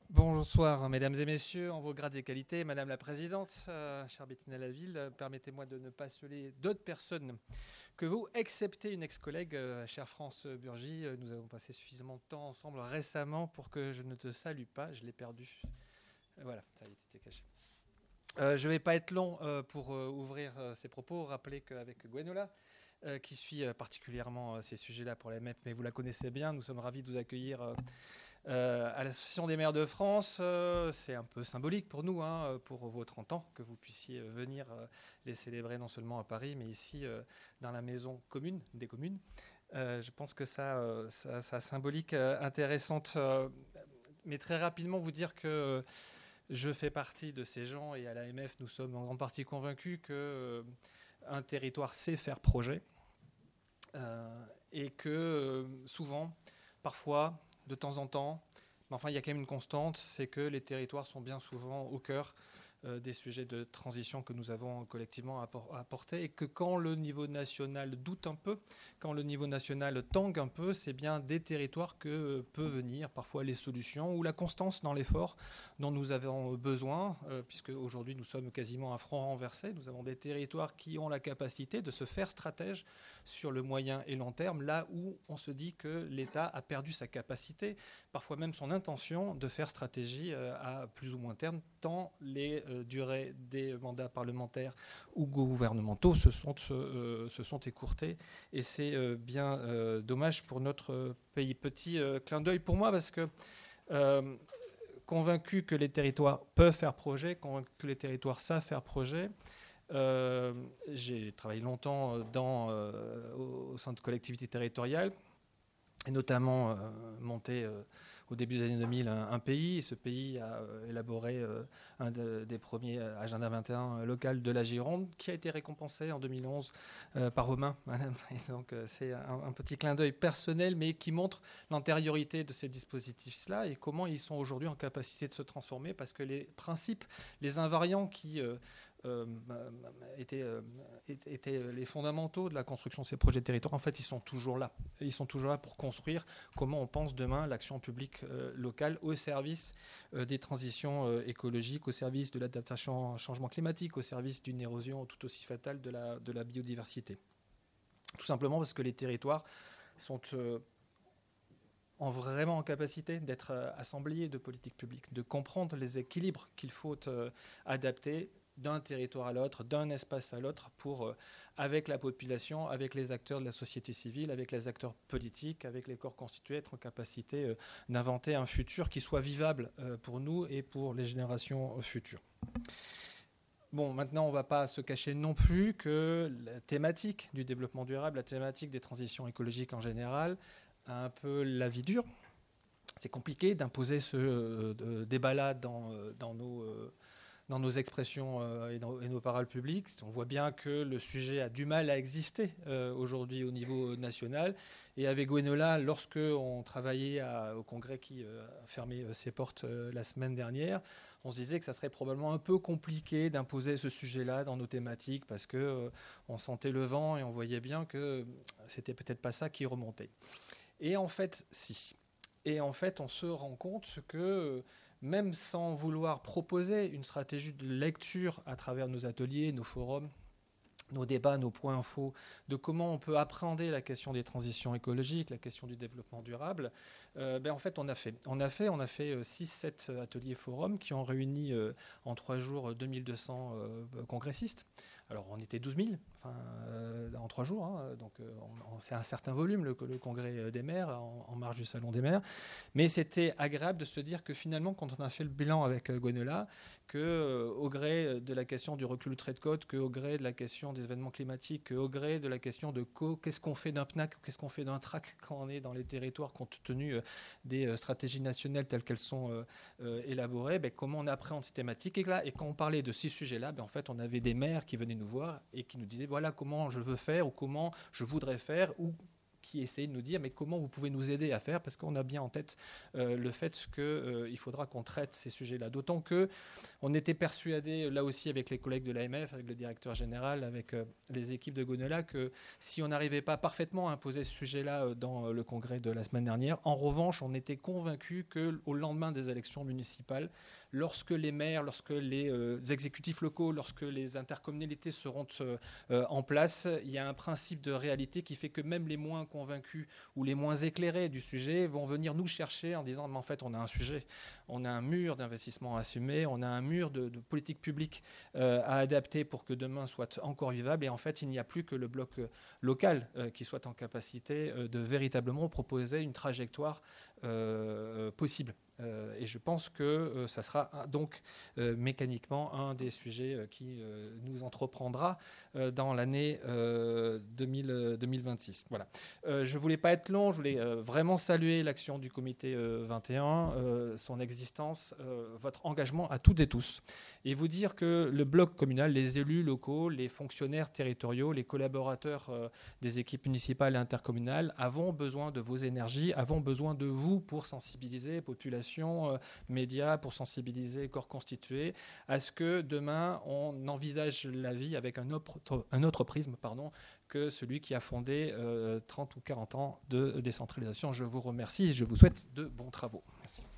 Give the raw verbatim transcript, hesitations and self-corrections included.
Bonsoir, mesdames et messieurs, en vos grades et qualités. Madame la Présidente, euh, chère Bettina Laville, euh, permettez-moi de ne pas saluer d'autres personnes que vous, excepté une ex-collègue, euh, chère France Burgy. Euh, nous avons passé suffisamment de temps ensemble récemment pour que je ne te salue pas. Je l'ai perdu. Euh, voilà, ça y est, était caché. Euh, je ne vais pas être long euh, pour euh, ouvrir euh, ces propos. Rappelez qu'avec Gwenola, euh, qui suit euh, particulièrement euh, ces sujets-là pour la M F, mais vous la connaissez bien, nous sommes ravis de vous accueillir euh, euh, à l'Association des maires de France. Euh, c'est un peu symbolique pour nous, hein, pour vos trente ans, que vous puissiez venir euh, les célébrer non seulement à Paris, mais ici euh, dans la maison commune des communes. Euh, je pense que ça, euh, ça, ça a symbolique euh, intéressante. Euh, mais très rapidement, vous dire que euh, je fais partie de ces gens, et à l'A M F, nous sommes en grande partie convaincus que euh, un territoire sait faire projet, euh, et que euh, souvent, parfois, de temps en temps, mais enfin il y a quand même une constante, c'est que les territoires sont bien souvent au cœur euh, des sujets de transition que nous avons collectivement apportés, et que quand le niveau national doute un peu, quand le niveau national tangue un peu, c'est bien des territoires que peuvent venir parfois les solutions ou la constance dans l'effort dont nous avons besoin, euh, puisque aujourd'hui nous sommes quasiment à front renversé. Nous avons des territoires qui ont la capacité de se faire stratège sur le moyen et long terme, là où on se dit que l'État a perdu sa capacité, parfois même son intention de faire stratégie euh, à plus ou moins terme, tant les euh, durées des mandats parlementaires ou gouvernementaux se sont, euh, se sont écourtées. Et c'est euh, bien euh, dommage pour notre pays. Petit euh, clin d'œil pour moi, parce que euh, convaincu que les territoires peuvent faire projet, convaincu que les territoires savent faire projet. Euh, j'ai travaillé longtemps dans, euh, au, au sein de collectivités territoriales, et notamment euh, monté euh, au début des années deux mille un, un pays. Et ce pays a euh, élaboré euh, un de, des premiers agenda vingt et un local de la Gironde, qui a été récompensé en deux mille onze euh, par Romain, madame. Et donc euh, c'est un, un petit clin d'œil personnel, mais qui montre l'antériorité de ces dispositifs-là et comment ils sont aujourd'hui en capacité de se transformer, parce que les principes, les invariants qui euh, Euh, étaient, euh, étaient les fondamentaux de la construction de ces projets de territoire, en fait, ils sont toujours là. Ils sont toujours là pour construire comment on pense demain l'action publique euh, locale au service euh, des transitions euh, écologiques, au service de l'adaptation au changement climatique, au service d'une érosion tout aussi fatale de la, de la biodiversité. Tout simplement parce que les territoires sont euh, en vraiment en capacité d'être euh, assemblés de politiques publiques, de comprendre les équilibres qu'il faut euh, adapter d'un territoire à l'autre, d'un espace à l'autre, pour, euh, avec la population, avec les acteurs de la société civile, avec les acteurs politiques, avec les corps constitués, être en capacité euh, d'inventer un futur qui soit vivable euh, pour nous et pour les générations futures. Bon, maintenant, on ne va pas se cacher non plus que la thématique du développement durable, la thématique des transitions écologiques en général, a un peu la vie dure. C'est compliqué d'imposer ce euh, débat-là dans, dans nos... Euh, dans nos expressions euh, et, dans, et nos paroles publiques. On voit bien que le sujet a du mal à exister euh, aujourd'hui au niveau national. Et avec Gwenola, lorsque on travaillait à, au Congrès qui euh, a fermé euh, ses portes euh, la semaine dernière, on se disait que ça serait probablement un peu compliqué d'imposer ce sujet-là dans nos thématiques, parce que euh, on sentait le vent et on voyait bien que c'était peut-être pas ça qui remontait. Et en fait, si. Et en fait, on se rend compte que même sans vouloir proposer une stratégie de lecture à travers nos ateliers, nos forums, nos débats, nos points infos, de comment on peut appréhender la question des transitions écologiques, la question du développement durable, euh, ben en fait, on a fait. On a fait, on a fait six sept ateliers forums qui ont réuni euh, en trois jours deux mille deux cents euh, congressistes. Alors, on était douze mille enfin, euh, en trois jours, hein, donc euh, c'est un certain volume, le, le congrès des maires, en, en marge du salon des maires. Mais c'était agréable de se dire que finalement, quand on a fait le bilan avec euh, Gwenola, qu'au euh, gré de la question du recul du trait de côte, qu'au gré de la question des événements climatiques, qu'au gré de la question de co- qu'est-ce qu'on fait d'un P N A C, qu'est-ce qu'on fait d'un T R A C quand on est dans les territoires, compte tenu euh, des euh, stratégies nationales telles qu'elles sont euh, euh, élaborées, ben, comment on appréhende ces thématiques. Et, là, et quand on parlait de ces sujets-là, ben, en fait, on avait des maires qui venaient nous voir et qui nous disaient voilà comment je veux faire ou comment je voudrais faire, ou qui essayaient de nous dire mais comment vous pouvez nous aider à faire, parce qu'on a bien en tête euh, le fait qu'il euh, faudra qu'on traite ces sujets-là. D'autant qu'on était persuadé, là aussi avec les collègues de l'A M F, avec le directeur général, avec euh, les équipes de Gonella, que si on n'arrivait pas parfaitement à imposer ce sujet-là euh, dans euh, le congrès de la semaine dernière, en revanche, on était convaincu qu'au lendemain des élections municipales, lorsque les maires, lorsque les euh, exécutifs locaux, lorsque les intercommunalités seront euh, en place, il y a un principe de réalité qui fait que même les moins convaincus ou les moins éclairés du sujet vont venir nous chercher en disant mais en fait on a un sujet, on a un mur d'investissement à assumer, on a un mur de, de politique publique euh, à adapter pour que demain soit encore vivable, et en fait il n'y a plus que le bloc euh, local euh, qui soit en capacité euh, de véritablement proposer une trajectoire euh, possible. Euh, et je pense que euh, ça sera un, donc euh, mécaniquement un des sujets euh, qui euh, nous entreprendra euh, dans l'année euh, deux mille, deux mille vingt-six. Voilà. Euh, je ne voulais pas être long, je voulais euh, vraiment saluer l'action du comité euh, vingt et un, euh, son existence, euh, votre engagement à toutes et tous, et vous dire que le bloc communal, les élus locaux, les fonctionnaires territoriaux, les collaborateurs euh, des équipes municipales et intercommunales avons besoin de vos énergies, avons besoin de vous pour sensibiliser population, Euh, médias, pour sensibiliser corps constitués à ce que demain on envisage la vie avec un autre, un autre prisme pardon, que celui qui a fondé euh, trente ou quarante ans de décentralisation. Je vous remercie et je vous souhaite de bons travaux. Merci.